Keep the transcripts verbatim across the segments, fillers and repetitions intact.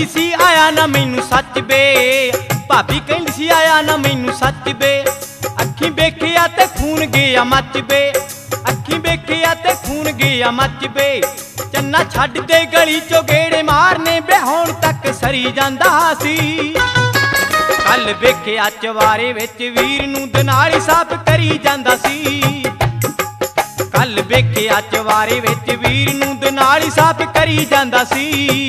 कहंदी सी आया ना मैनू सच बे, भाभी कहंदी सी आया ना मैनू सच बे। अखी वेखिया ते खून गया मच बे, अखी वेखिया ते खून गया मच बे। चन्ना छड्ड दे गली चो गेड़े मारने बे, हुण तक सरी जांदा सी। कल वेखिया चवारे विच वीर नूं दनाली साफ करी जांदा सी। कल वेखिया चवारे विच वीर नूं दनाली साफ करी जांदा सी।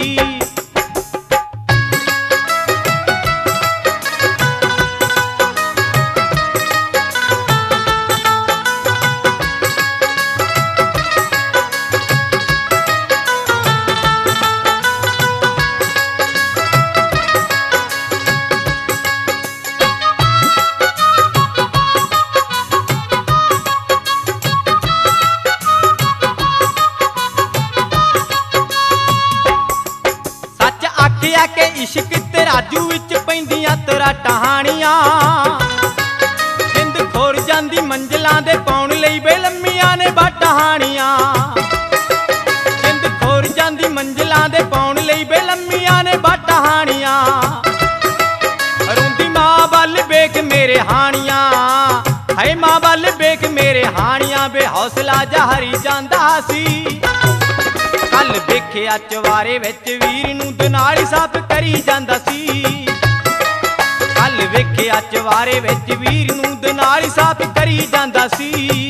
के इश्क ते राजू विच पैंदियां तरा टहानियां, जिंद खोर जांदी मंजिलां दे पाउण लई बे लम्मियां ने बाटहानियां। जिंद खोर जांदी मंजिलां दे पाउण लई बे लम्मियां ने बाटहानियां। रोंदी मां वल वेख मेरे हानियां, हाय मां वल वेख मेरे हानियां। बेहौसला जा हरी जांदा सी। कल वेखिया चवारे विच वीर नूं दनाली साफ करी जांदा सी। कल वेखिया चवारे विच वीर नूं दनाली साफ करी जांदा सी।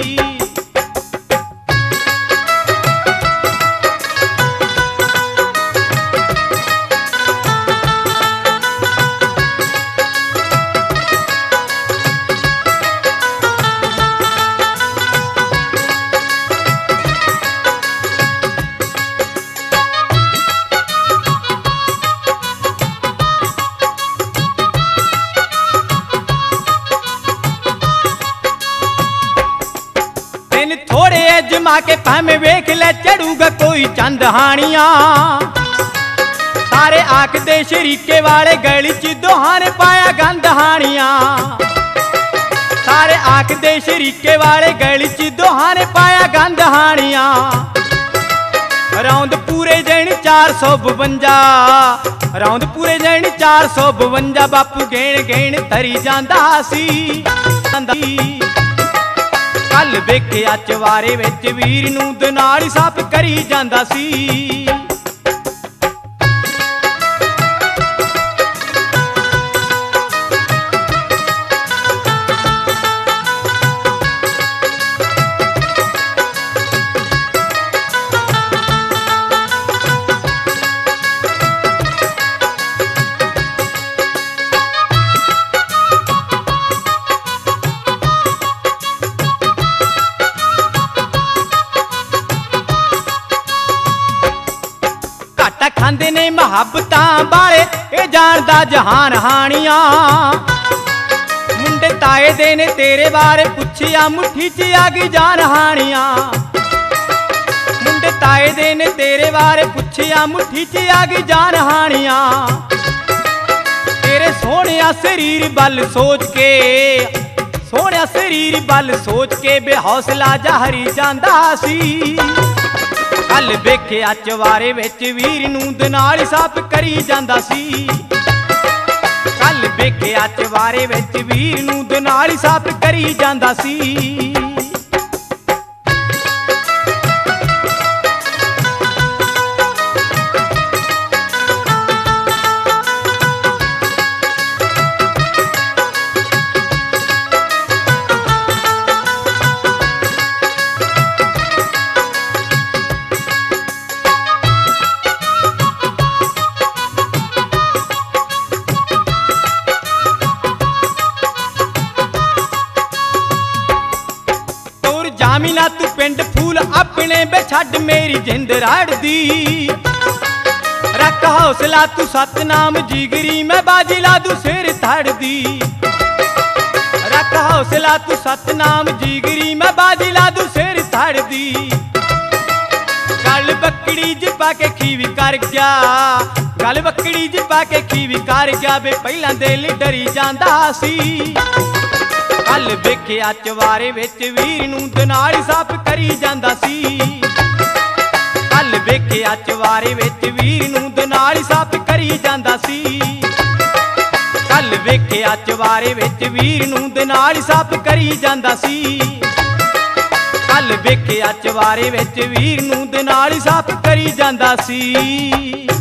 जमा के भावें वेख ले चढ़ूगा कोई चंद हानियां। सारे आखदे शरीके वाले गली च दोहां ने पाया गंद हानियां। सारे आखदे शरीके वाले गली च दोहां ने पाया गंद हानियां। रौंद पूरे दिन चार सौ बवंजा, रौंद पूरे दिन चार सौ बवंजा। बापू गेण गेण तरी जांदा सी। कल वेखिया चवारे विच वीर नूं दनाली साफ करी जांदा सी। खांदे ने मुहब्बतां वाले ए जानदा जहान हानियां। मुंडे ताए दे ने तेरे बारे पुछिया मुट्ठी च आ गई जान हानियां। मुंडे ताए दे ने तेरे बारे पुछिया मुट्ठी च आ गई जान हानियां। तेरे सोहणिया शरीर बल सोच के, सोहणिया शरीर बल सोच के बेहौसला जा हरी जांदा सी। कल वेखिया चवारे विच वीर नूं दनाली साफ करी जांदा सी। कल वेखिया चवारे विच वीर नूं दनाली साफ करी जांदा सी। जामिना तू पिंड फूल अपने बे छड्ड मेरी जिंद राड़दी। रख हौसला तू सतनाम जिगरी मैं बाजी ला दू सिर धड़दी। रख हौसला तू सतनाम जिगरी मैं बाजी ला दू सिर धड़दी। गल बकड़ी ज पाके खीवी कर गया, गल बकड़ी ज पाके खीवी कर गया। बे पहला दिल डरी जांदा सी। कल वेखिया चवारे विच वीर नूं दनाली साफ करी जांदा सी। कल ਵੇਖਿਆ ਚਵਾਰੇ ਵਿੱਚ ਵੀਰ ਨੂੰ ਦੇ ਨਾਲ ਹੀ ਸਾਫ਼ ਕਰੀ ਜਾਂਦਾ ਸੀ। ਕੱਲ ਵੇਖਿਆ ਚਵਾਰੇ ਵਿੱਚ ਵੀਰ ਨੂੰ ਦੇ ਨਾਲ ਹੀ ਸਾਫ਼ ਕਰੀ ਜਾਂਦਾ ਸੀ। ਕੱਲ ਵੇਖਿਆ ਚਵਾਰੇ ਵਿੱਚ ਵੀਰ ਨੂੰ ਦੇ ਨਾਲ ਹੀ ਸਾਫ਼ ਕਰੀ ਜਾਂਦਾ ਸੀ।